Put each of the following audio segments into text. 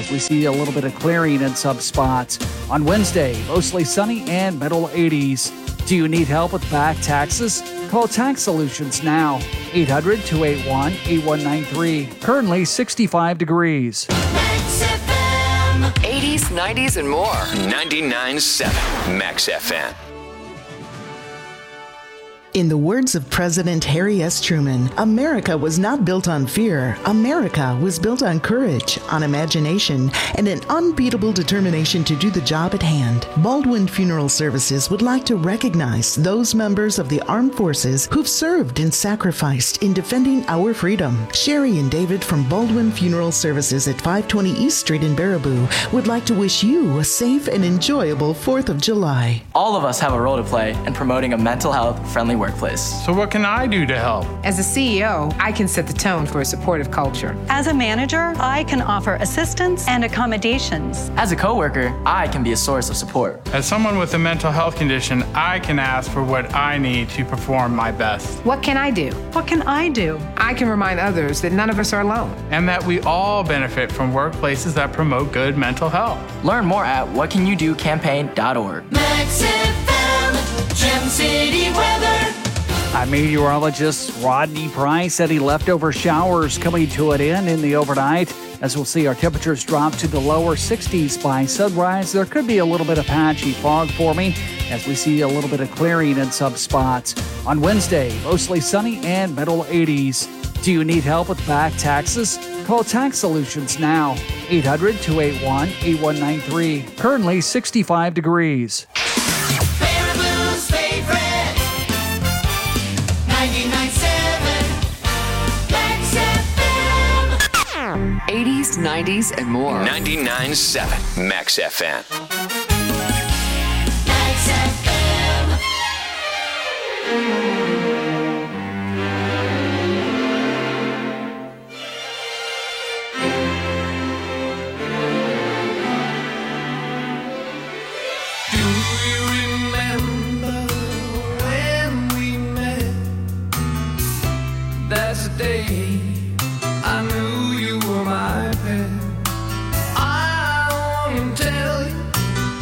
as we see a little bit of clearing in some spots. On Wednesday, mostly sunny and middle 80s. Do you need help with back taxes? Call Tax Solutions now. 800-281-8193. Currently 65 degrees. 80s, 90s, and more. 99.7 Max FM. In the words of President Harry S. Truman, America was not built on fear. America was built on courage, on imagination, and an unbeatable determination to do the job at hand. Baldwin Funeral Services would like to recognize those members of the armed forces who've served and sacrificed in defending our freedom. Sherry and David from Baldwin Funeral Services at 520 East Street in Baraboo would like to wish you a safe and enjoyable 4th of July. All of us have a role to play in promoting a mental health friendly workplace. So what can I do to help? As a CEO, I can set the tone for a supportive culture. As a manager, I can offer assistance and accommodations. As a coworker, I can be a source of support. As someone with a mental health condition, I can ask for what I need to perform my best. What can I do? What can I do? I can remind others that none of us are alone. And that we all benefit from workplaces that promote good mental health. Learn more at whatcanyoudocampaign.org. Max FM, Gem City weather. I'm meteorologist Rodney Price. Any leftover showers coming to an end in the overnight. As we'll see, our temperatures drop to the lower 60s by sunrise. There could be a little bit of patchy fog forming as we see a little bit of clearing in some spots. On Wednesday, mostly sunny and middle 80s. Do you need help with back taxes? Call Tax Solutions now. 800-281-8193. Currently 65 degrees. 80s, 90s, and more. 99.7 Max FM. Max FM. Do you remember when we met? That's the day I knew you were my pet. I want to tell you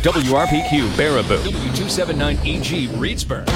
WRPQ Baraboo, W279EG Reedsburg.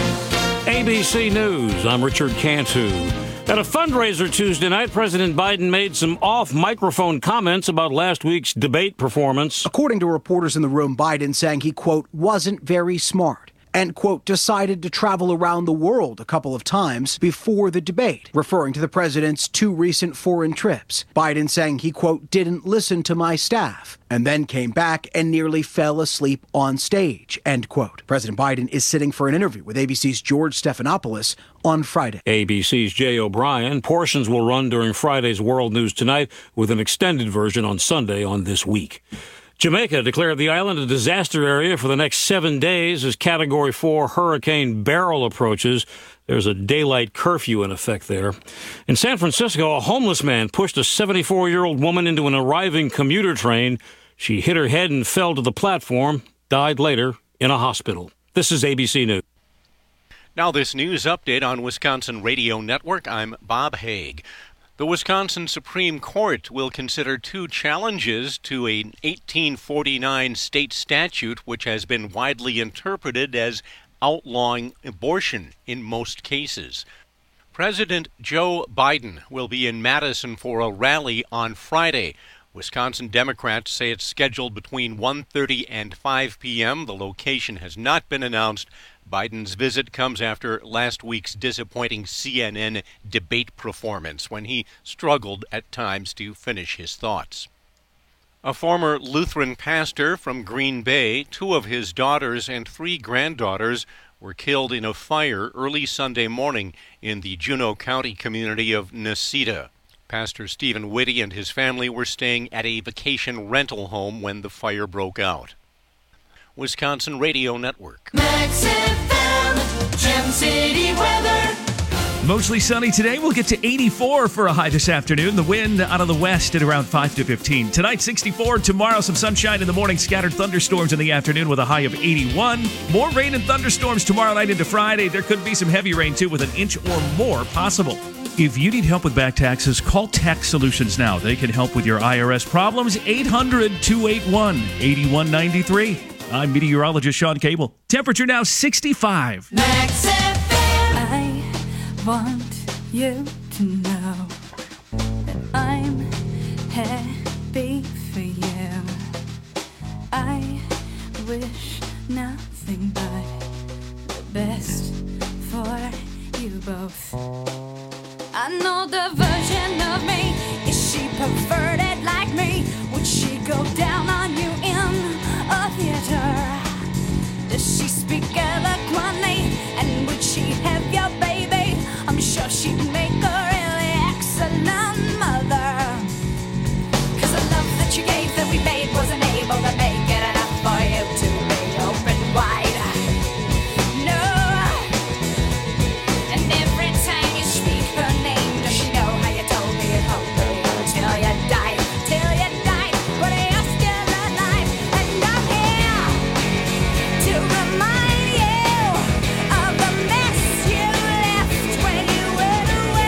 ABC News, I'm Richard Cantu. At a fundraiser Tuesday night, President Biden made some off-microphone comments about last week's debate performance. According to reporters in the room, Biden saying he, quote, wasn't very smart and, quote, decided to travel around the world a couple of times before the debate, referring to the president's 2 recent foreign trips. Biden saying he, quote, didn't listen to my staff and then came back and nearly fell asleep on stage, end quote. President Biden is sitting for an interview with ABC's George Stephanopoulos on Friday. ABC's Jay O'Brien. Portions will run during Friday's World News Tonight with an extended version on Sunday on This Week. Jamaica declared the island a disaster area for the next 7 days as Category 4 Hurricane Beryl approaches. There's a daylight curfew in effect there. In San Francisco, a homeless man pushed a 74-year-old woman into an arriving commuter train. She hit her head and fell to the platform, died later in a hospital. This is ABC News. Now this news update on Wisconsin Radio Network. I'm Bob Haig. The Wisconsin Supreme Court will consider 2 challenges to a 1849 state statute which has been widely interpreted as outlawing abortion in most cases. President Joe Biden will be in Madison for a rally on Friday. Wisconsin Democrats say it's scheduled between 1:30 and 5 p.m. The location has not been announced. Biden's visit comes after last week's disappointing CNN debate performance when he struggled at times to finish his thoughts. A former Lutheran pastor from Green Bay, 2 of his daughters and 3 granddaughters were killed in a fire early Sunday morning in the Juneau County community of Necedah. Pastor Stephen Whitty and his family were staying at a vacation rental home when the fire broke out. Wisconsin Radio Network. Max FM, Gem City weather. Mostly sunny today. We'll get to 84 for a high this afternoon. The wind out of the west at around 5 to 15. Tonight, 64. Tomorrow, some sunshine in the morning. Scattered thunderstorms in the afternoon with a high of 81. More rain and thunderstorms tomorrow night into Friday. There could be some heavy rain, too, with an inch or more possible. If you need help with back taxes, call Tax Solutions now. They can help with your IRS problems. 800-281-8193. I'm meteorologist Sean Cable. Temperature now 65. Max FM. I want you to know that I'm happy for you. I wish nothing but the best for you both. I know the version of me. Is she perverted like me? Would she go down on you in a theater? Does she speak eloquently? And would she have your baby? I'm sure she'd make a really excellent mother. 'Cause the love that you gave that we made wasn't able to make it enough for you to be open wide. No. And every time you speak her name, does she know how you told me you'd hold her till you died? Till you died, but you're still alive. And I'm here to remind you of the mess you left when you went away.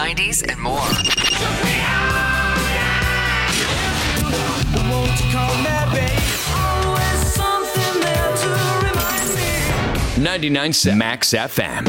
90s and more. 99.7 Max FM.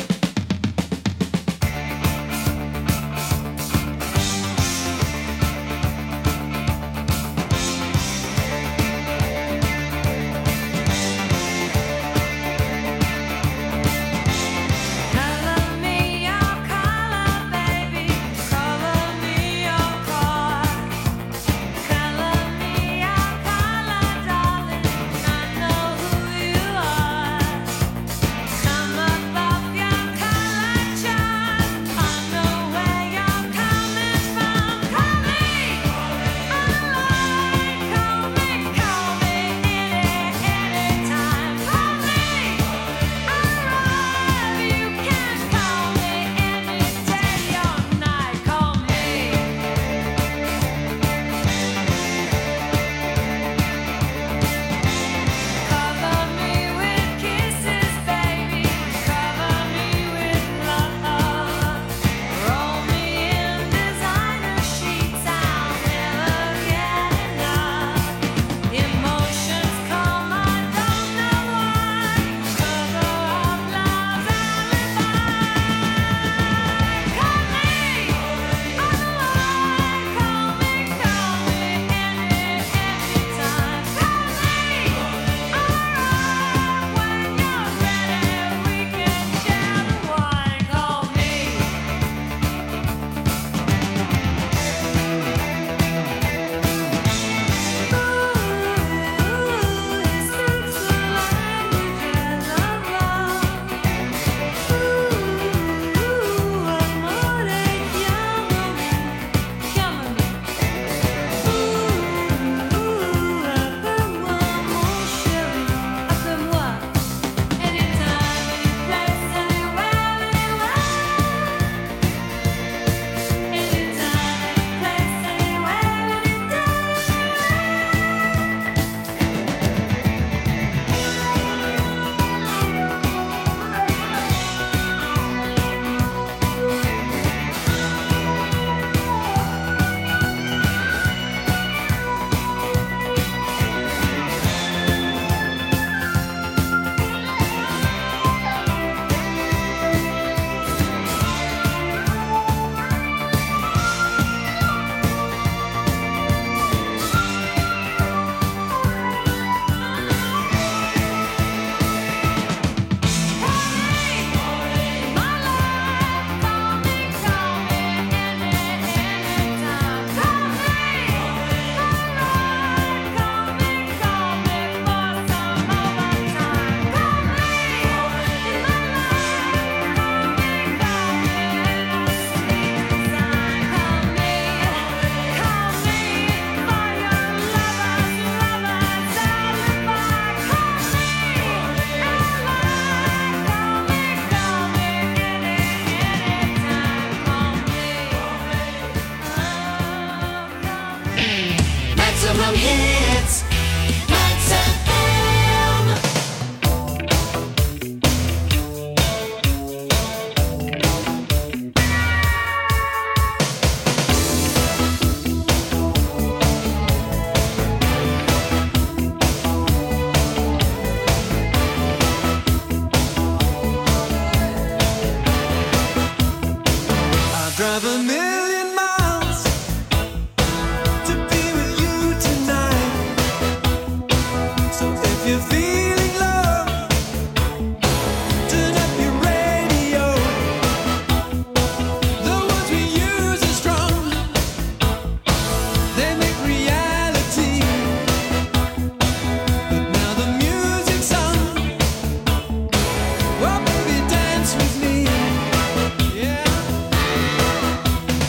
Maximum hits. Max FM. I drive a million miles to be with you tonight. So if you're feeling love, turn up your radio. The words we use are strong, they make reality. But now the music's on. Well, baby, dance with me. Yeah.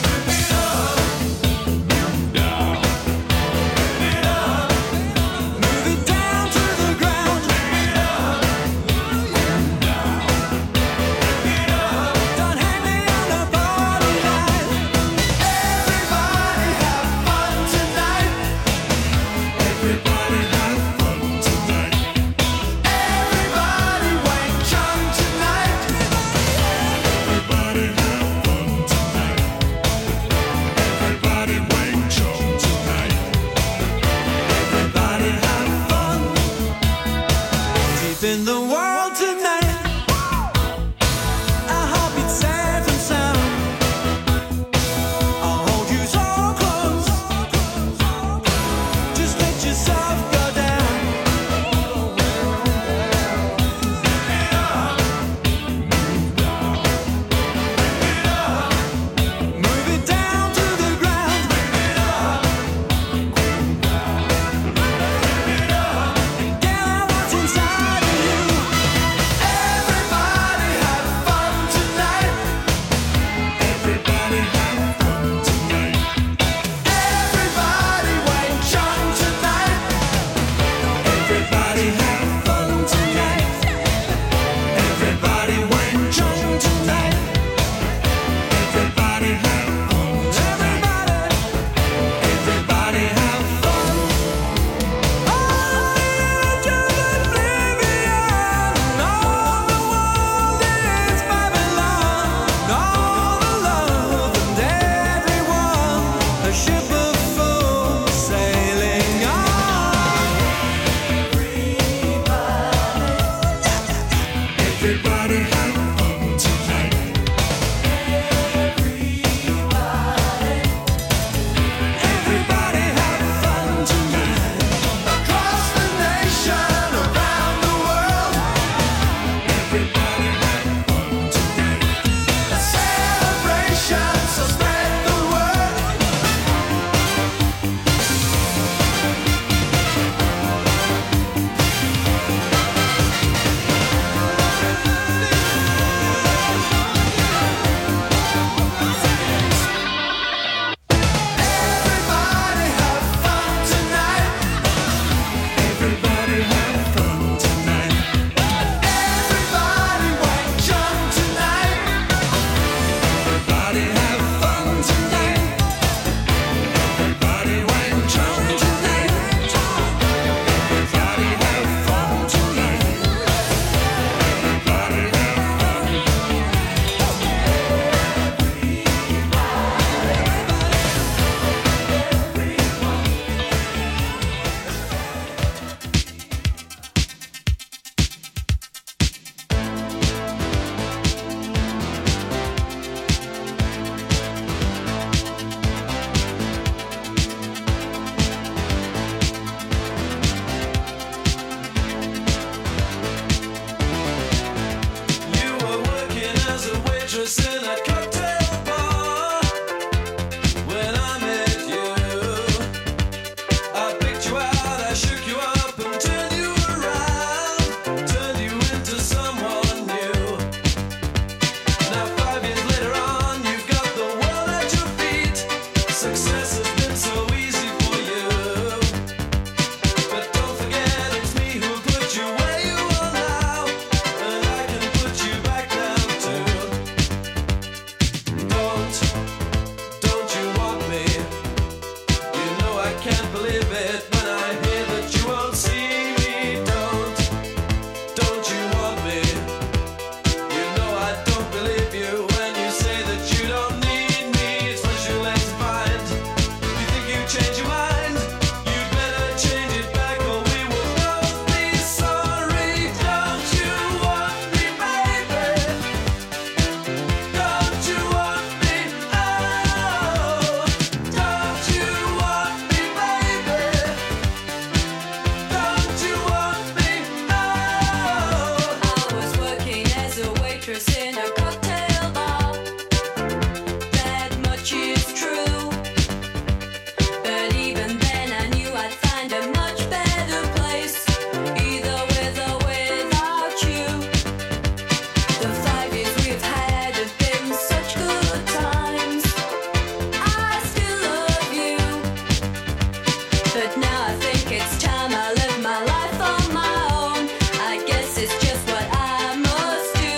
waitress in a cocktail bar. That much is true. But even then I knew I'd find a much better place, either with or without you. The 5 years we've had have been such good times. I still love you, but now I think it's time I live my life on my own. I guess it's just what I must do.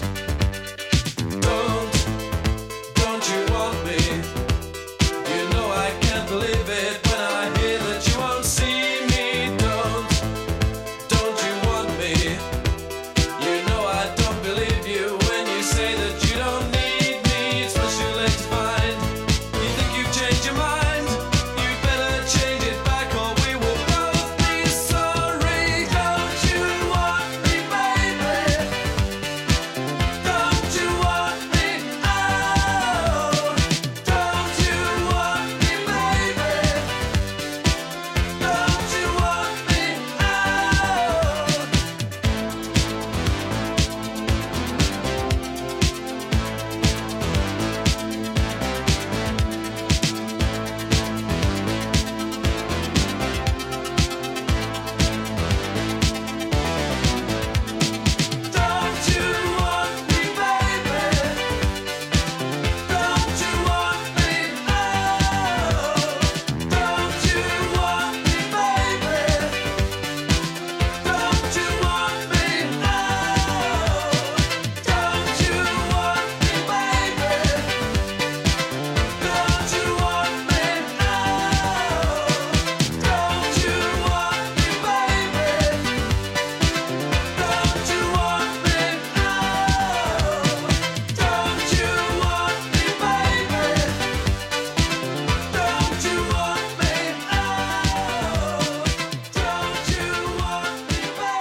Don't you want me? You know I can't believe it when I hear that you won't see me. Don't you want me? You know I don't believe you when you say that you don't need me. It's much too late to find. You think you've changed your mind? You better change it back or we will both be sorry. Don't you want me, baby? Don't you want me? Oh, don't you want me, baby? Don't you want me? Don't you want me, baby? Don't you want me? Oh, don't you want me, baby? Don't you want me? Oh, don't you want me, baby? Don't you want me? Oh, don't you want me, baby? Don't you want me? Don't you want me, baby? Don't you want me? Don't you want me,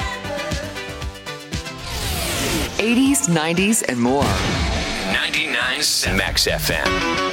baby? 80s, 90s, and more. 99.7 Max FM.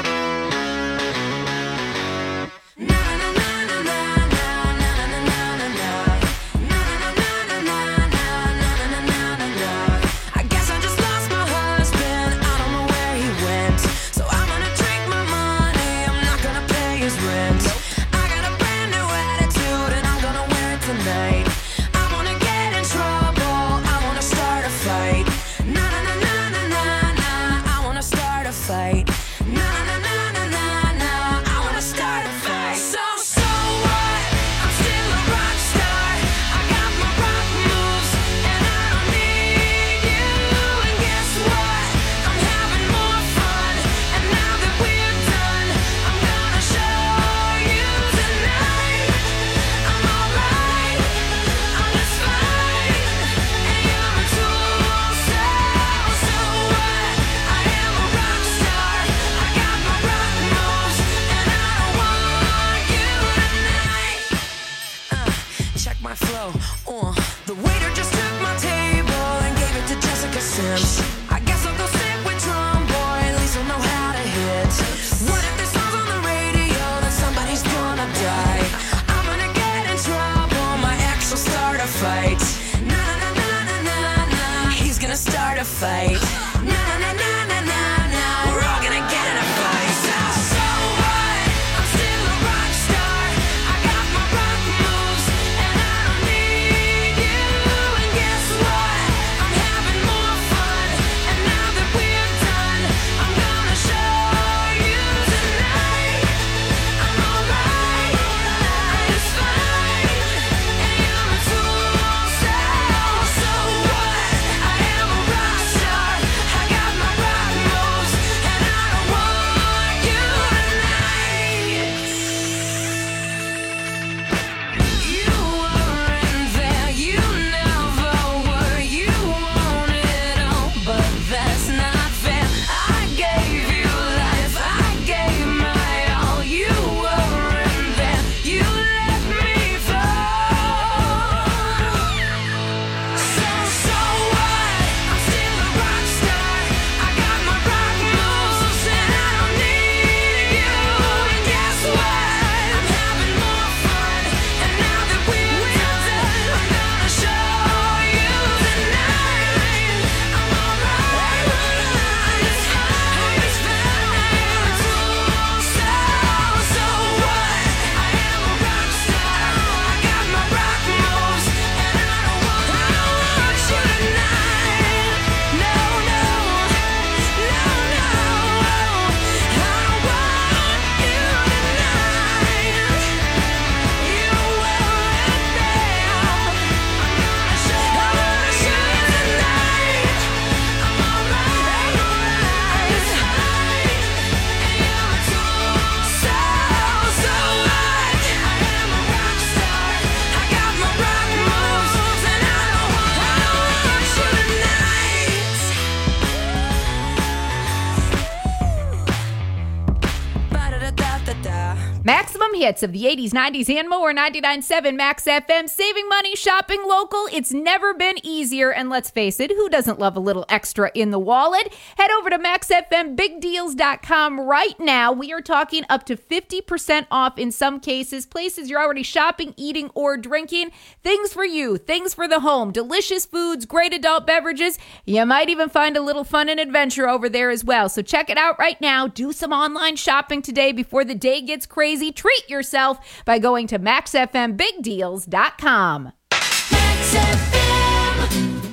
I guess I just lost my husband. I don't know where he went. So I'm gonna drink my money. I'm not gonna pay his rent. I got a brand new attitude and I'm gonna wear it tonight. I wanna get in trouble. I wanna start a fight. Na na na na na na na. I wanna start a fight. Na na na na na na. I wanna start a fight. So what? I'm still a rock star. I got my rock moves and I don't need you. And guess what? I'm having more fun. And now that we're done, I'm gonna show you tonight. I'm alright. I'm just fine. And you're a tool. So what? I am a rock star. I got my rock moves and I don't want you tonight. Check my flow. The waiter just took my table and gave it to Jessica Sims. I guess I'll go sit with Drum Boy, at least I'll know how to hit. What if this song's on the radio, then somebody's gonna die? I'm gonna get in trouble, my ex will start a fight. Na na na na na na. He's gonna start a fight. Na na na na na na. We're all gonna get in a fight. So what? I'm still a rock star. I got my rock moves and I don't need you. And guess what? I'm having more fun. And now that we're done, I'm gonna show you tonight. I'm alright. I'm just fine. And you're a tool. So what? I am a rock star. I got my hits of the 80s, 90s, and more. 99.7 Max FM. Saving money, shopping local. It's never been easier. And let's face it, who doesn't love a little extra in the wallet? Head over to MaxFMBigDeals.com right now. We are talking up to 50% off in some cases. Places you're already shopping, eating, or drinking. Things for you, things for the home. Delicious foods, great adult beverages. You might even find a little fun and adventure over there as well. So check it out right now. Do some online shopping today before the day gets crazy. Treat yourself by going to MaxFMBigDeals.com. Max FM.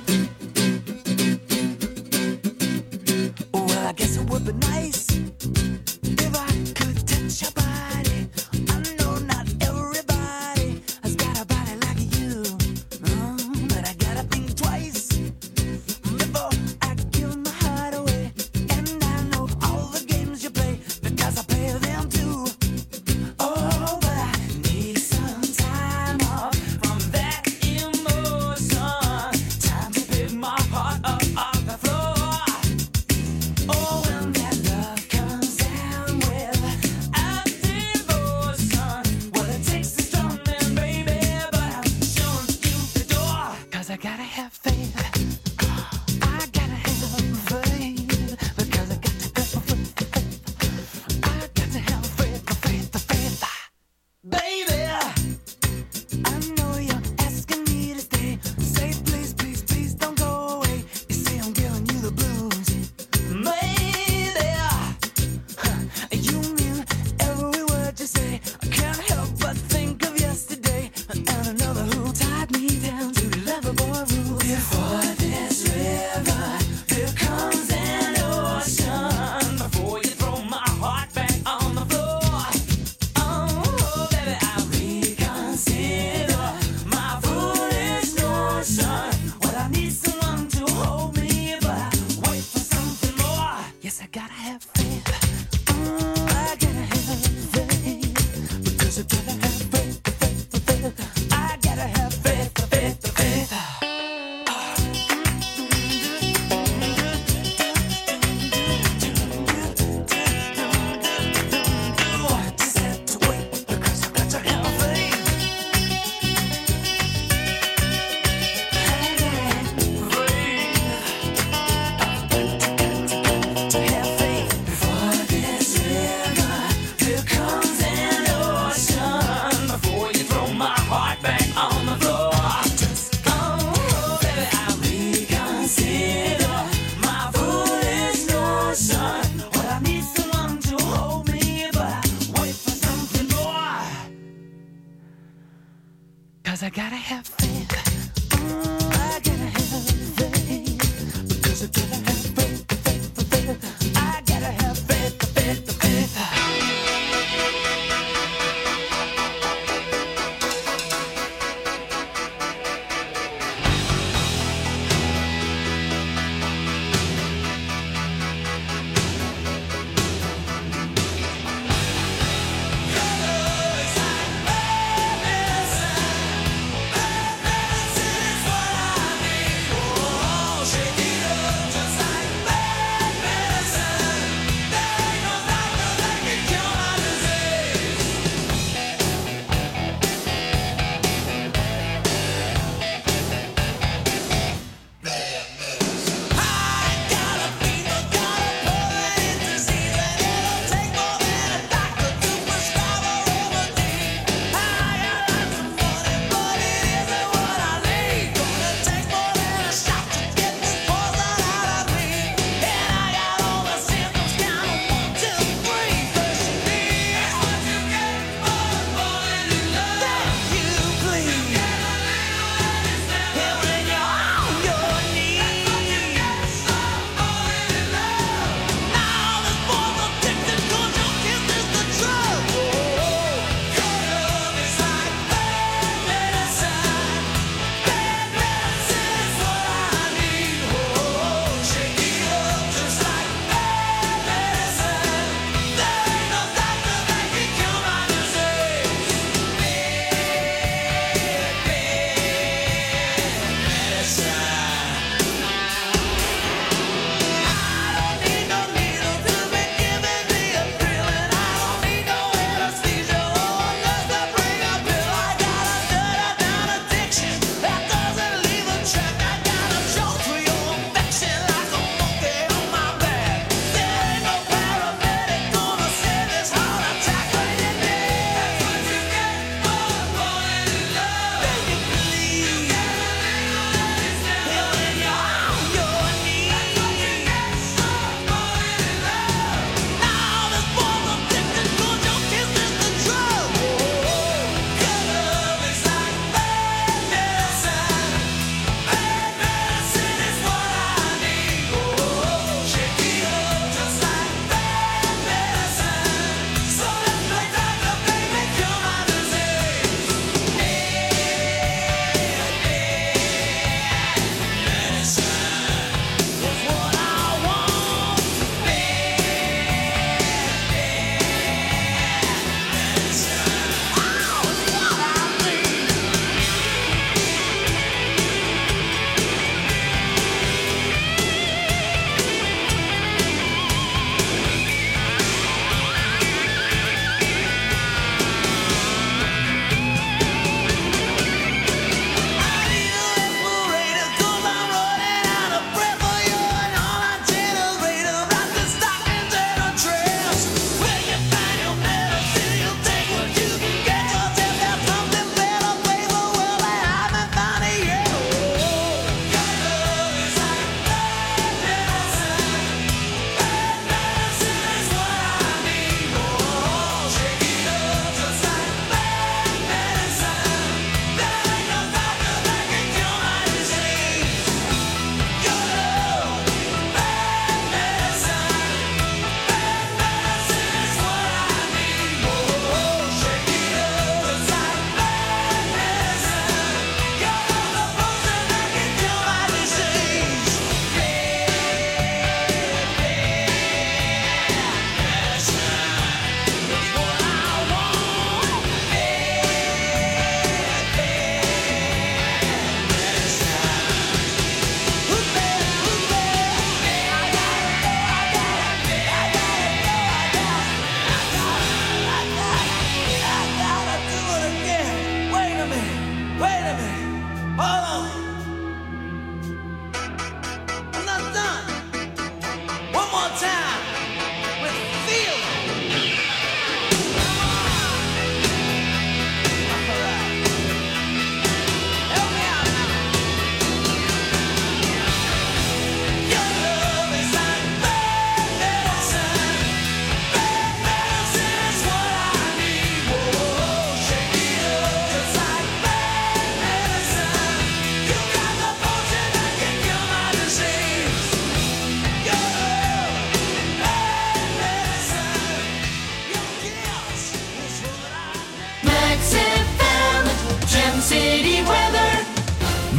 Well, I guess it would be nice if I could touch your body. I know not everybody has got a body like you, but I gotta think twice before I give my heart away. And I know all the games you play because I play them too. Oh, but I need some time off from that emotion. Time to pick my heart up off the floor. Oh, when that love comes down with a devotion, well, it takes a strong man, baby, but I'm showing you the door. 'Cause I gotta have faith. I gotta have faith. Because I got to have faith. I got to have faith, faith. Baby, I know you're asking me to stay. Say please, please, please don't go away. You say I'm giving you the blues. Maybe you mean every word you say. I can't help but think of yesterday and another who tied me down to Loverboy rules. Before this river, there comes an ocean. Before you throw my heart back on the floor. Oh, baby, I reconsider my foolish notion. Well, I need someone to hold me, but I wait for something more. Yes, I gotta have faith. I gotta have faith. Because I gotta have faith. I gotta have faith. Just have to wait because I got to have faith. To have faith. Before this river, there comes an ocean. Before you throw my heart back on the floor. Oh, baby, I reconsider my foolish notion. Well, I need someone to hold me, but I wait for something more. 'Cause I gotta have faith. I gotta have faith. Because I gotta have faith. I gotta have faith.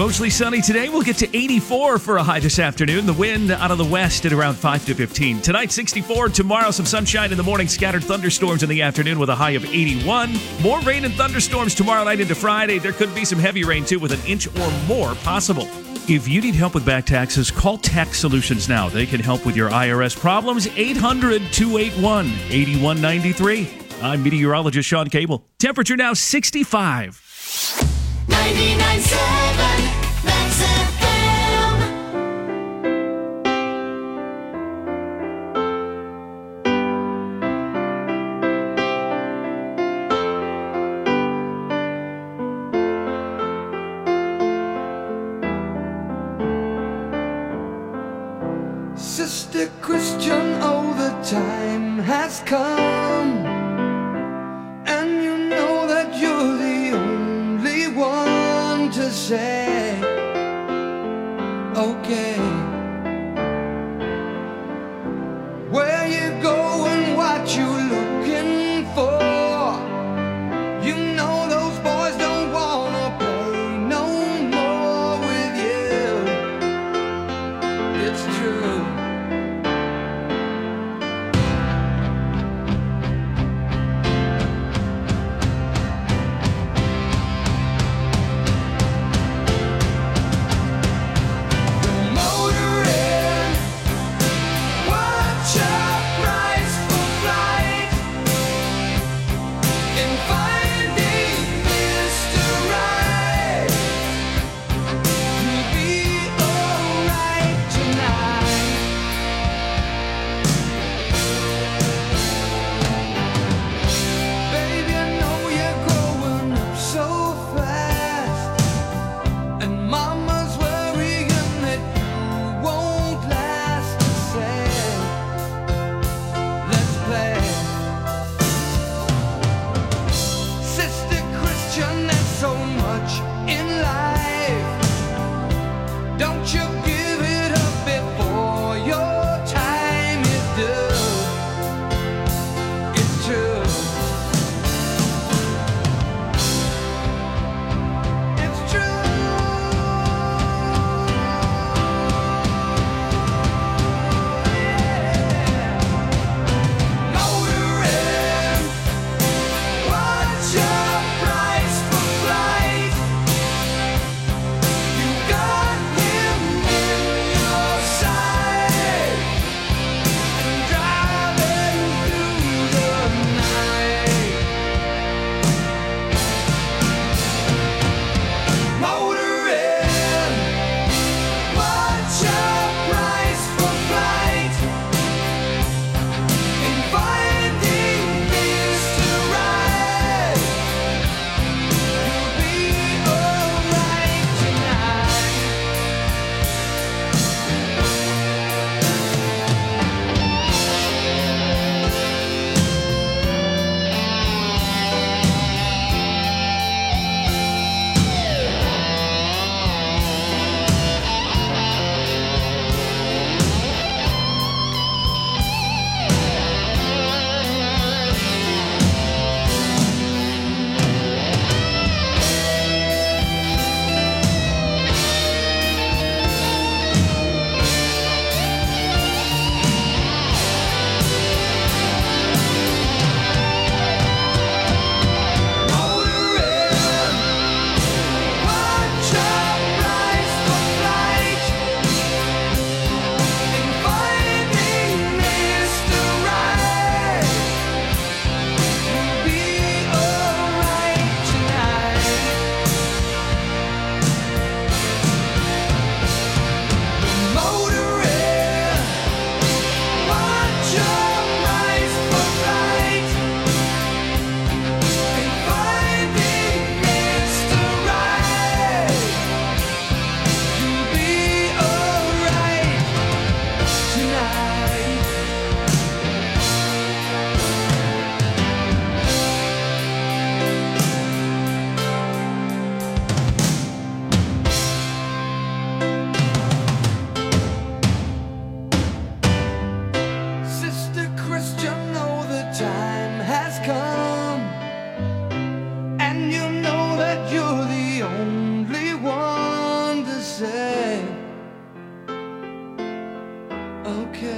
Mostly sunny today. We'll get to 84 for a high this afternoon. The wind out of the west at around 5 to 15. Tonight, 64. Tomorrow, some sunshine in the morning. Scattered thunderstorms in the afternoon with a high of 81. More rain and thunderstorms tomorrow night into Friday. There could be some heavy rain, too, with an inch or more possible. If you need help with back taxes, call Tax Solutions now. They can help with your IRS problems. 800-281-8193. I'm meteorologist Sean Cable. Temperature now 65. 99.7 Max FM. Sister Christian, oh, the time has come, and you know that you're the only one to say, okay, where you going, what you looking for? You know those boys don't wanna play no more with you. It's true.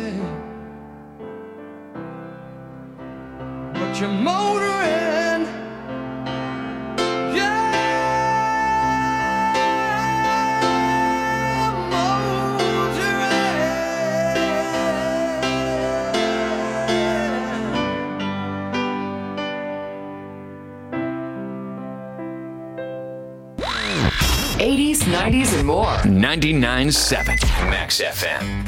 say, but you're motoring. Yeah, motoring. 80s, 90s, and more. 99.7 Max FM.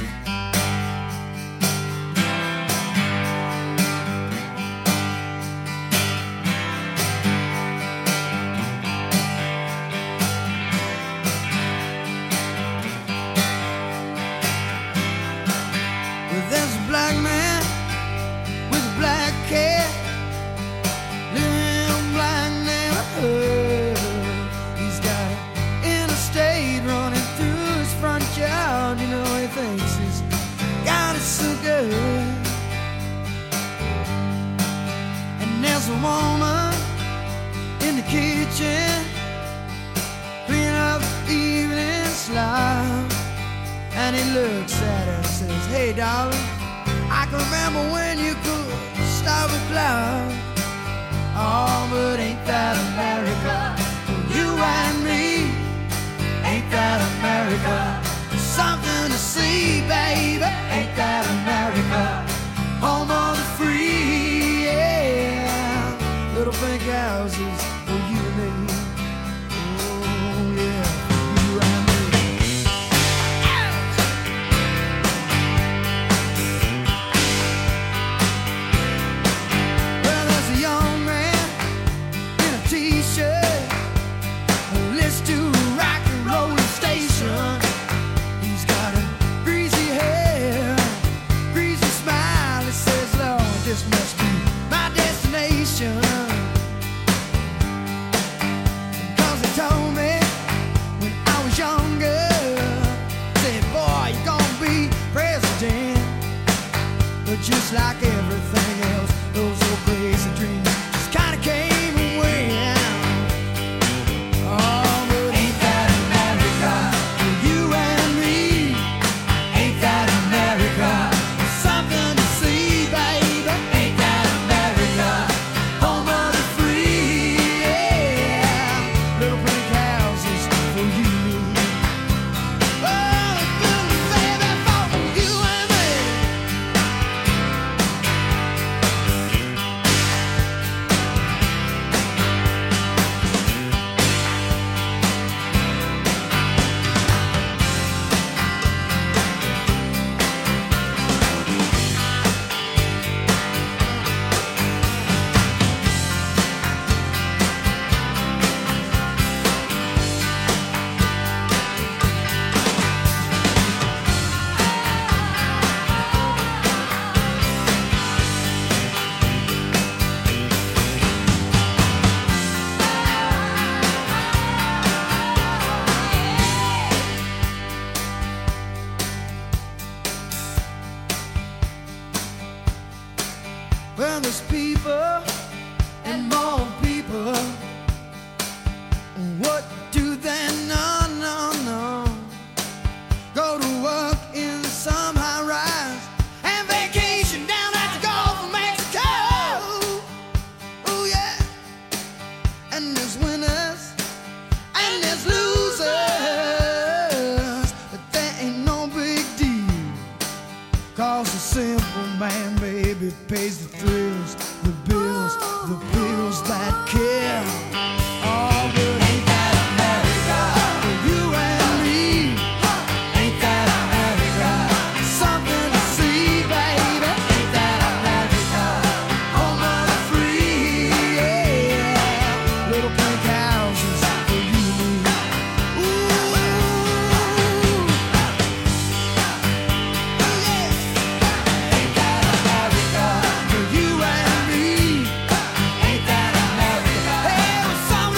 Well, there's a black man with a black cat living in a black neighborhood. He's got an interstate running through his front yard. You know, he thinks he's got it so good. And there's a woman in the kitchen cleaning up the evening slop. And he looks at her and says, hey, darling, I can remember when you could stop a cloud. Oh, but ain't that America? For you and me, ain't that America? Something to see, baby, ain't that America? Home of the free, yeah. Little pink houses for you and me. Oh, yeah, you and me. Well, there's a young man in a t-shirt, list to a rock and roll station. He's got a greasy hair, greasy smile. He says, Lord, this must be my destination. Cause he told me when I was younger, said, boy, you're gonna be president. But just like everything else, those old crazy dreams just kinda came and went. Oh, but ain't that America? For you and me, ain't that America? Something to see, baby, ain't that America? Home of the free, yeah. Little pink houses for you and me. Oh, baby, for you and me. Well, there's people and more people. What do they know? No. Go to work in some high rise and vacation down at the Gulf of Mexico. Oh, yeah. And there's winners and there's losers. But that ain't no big deal. Cause the simple man, baby, pays the thrills, the bills that kill. Oh, but ain't that America? For you and me, ain't that America? Something to see, baby, ain't that America? Home of the free, yeah. Little pink houses for you and me. Ooh, yeah. Ain't that America? For you and me, ain't that America? Hey, well,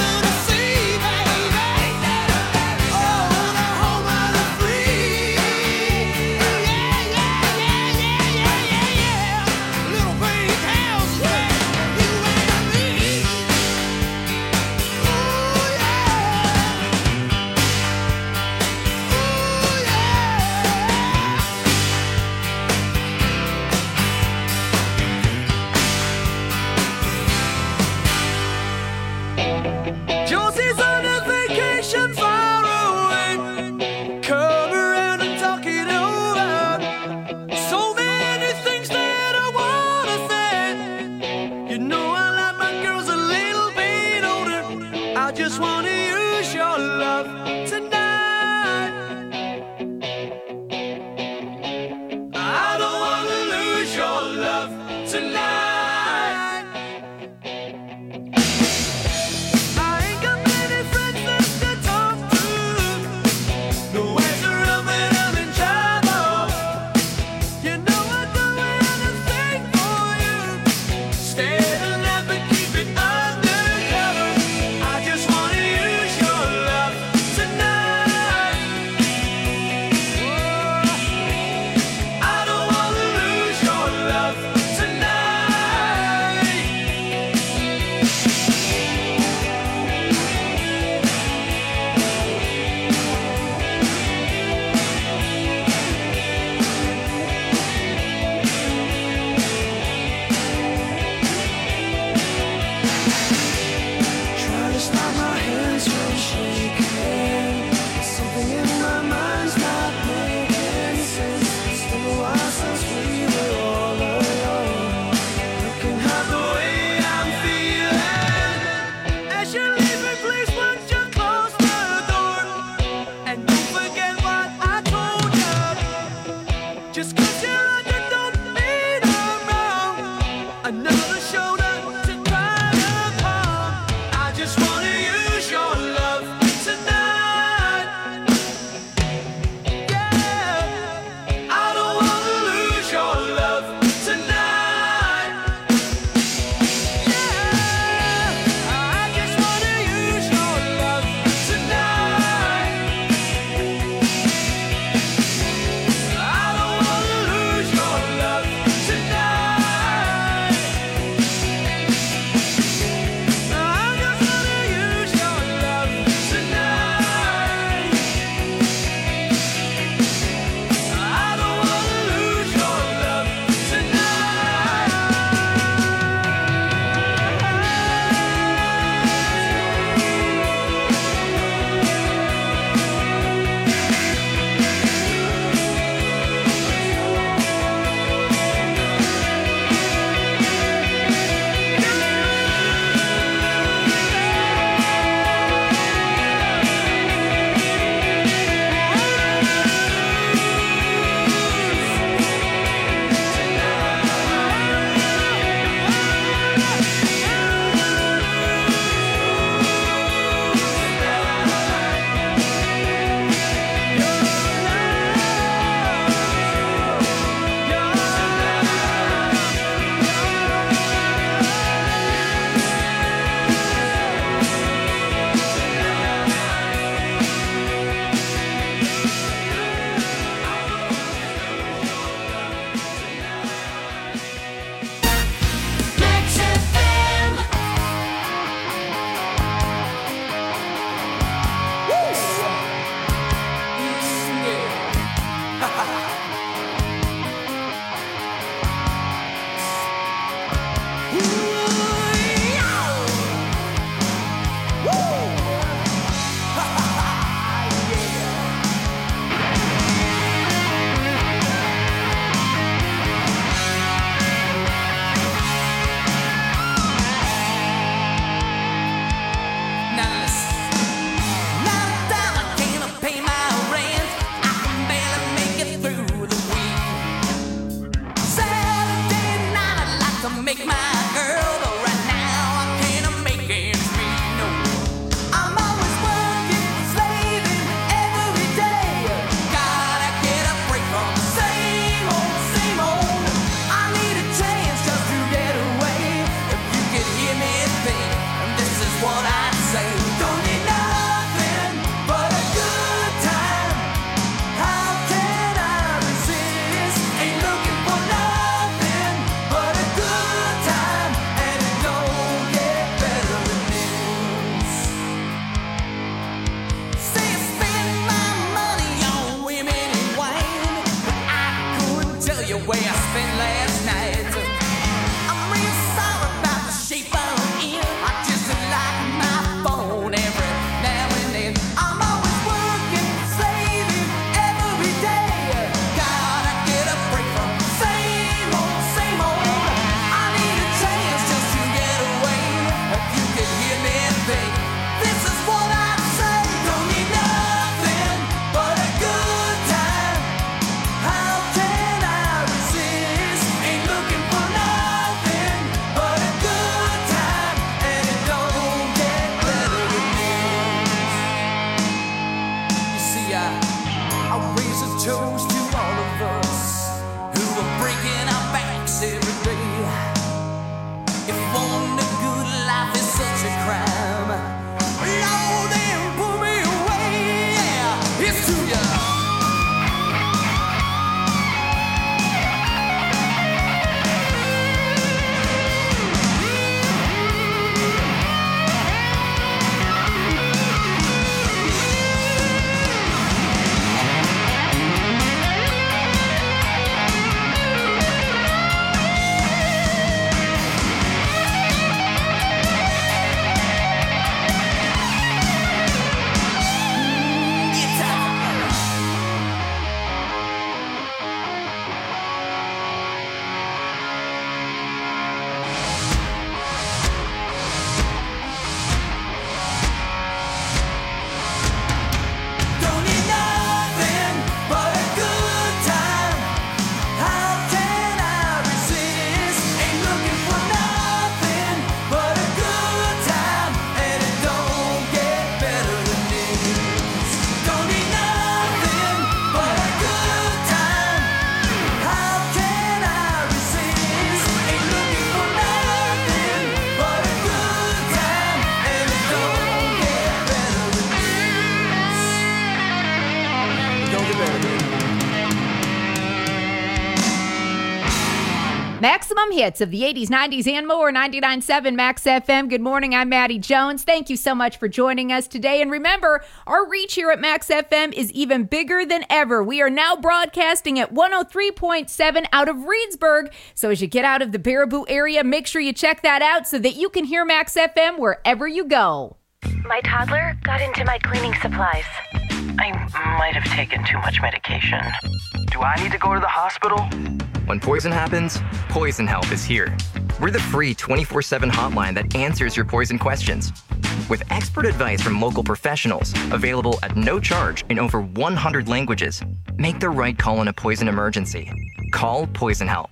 Maximum hits of the 80s, 90s, and more. 99.7 Max FM. Good morning. I'm Maddie Jones. Thank you so much for joining us today. And remember, our reach here at Max FM is even bigger than ever. We are now broadcasting at 103.7 out of Reedsburg. So as you get out of the Baraboo area, make sure you check that out so that you can hear Max FM wherever you go. My toddler got into my cleaning supplies. I might have taken too much medication. Do I need to go to the hospital? When poison happens, Poison Help is here. We're the free 24/7 hotline that answers your poison questions. With expert advice from local professionals, available at no charge in over 100 languages, make the right call in a poison emergency. Call Poison Help.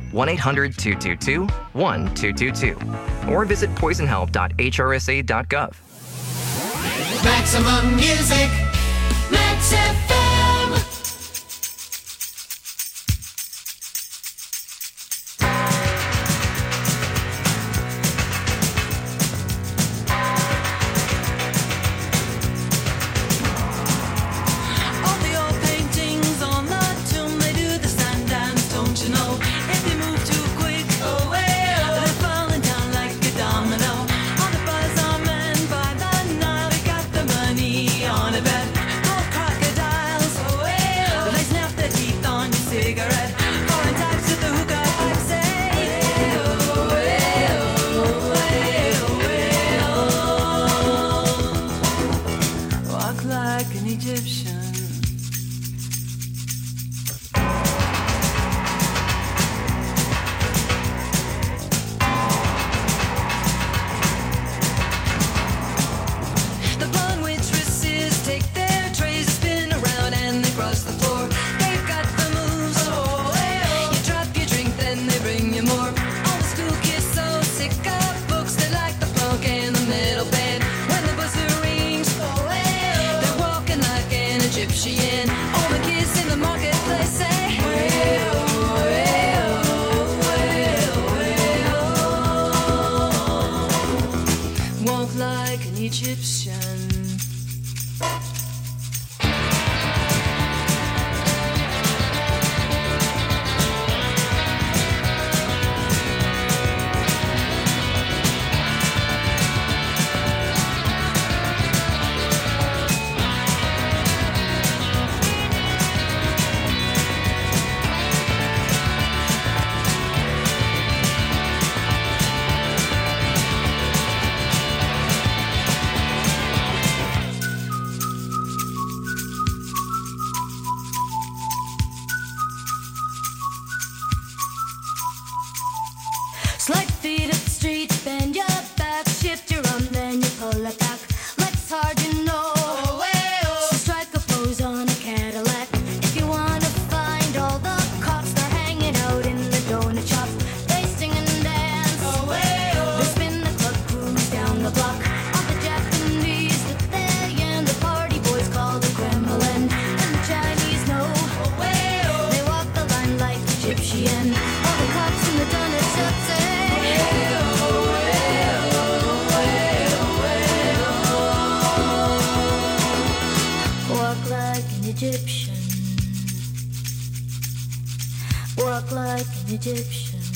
1-800-222-1222. Or visit poisonhelp.hrsa.gov. Maximum music, Max FM. All the old paintings on the tomb, they do the sun dance, don't you know? If you move too quick, they're falling down like a domino. All the buzz are men by the Nile, they got the money on a bet. Gold crocodiles, they snap their teeth on your cigarette. Foreign types with the hookah pipe say, walk like an Egyptian. The blonde waitresses take their trays, spin around, and they cross the floor. They've got the moves. You drop your drink, then they bring you more. All the school kids so sick of books, they like the punk in the middle bed. When the buzzer rings, they're walking like an Egyptian. All the kids in the marketplace say, walk like an Egyptian. Slide feet up the street, bend your back, shift your arm, then you pull it back. Legs hard, you know. So strike a pose on a Cadillac. If you wanna find all the cops, they're hanging out in the donut shop. They sing and dance. They spin the club cruise down the block. All the Japanese look there, and the party boys call the Kremlin. And the Chinese know. They walk the line like Egyptian. All the cops in the donut shop say, walk like an Egyptian. Walk like an Egyptian.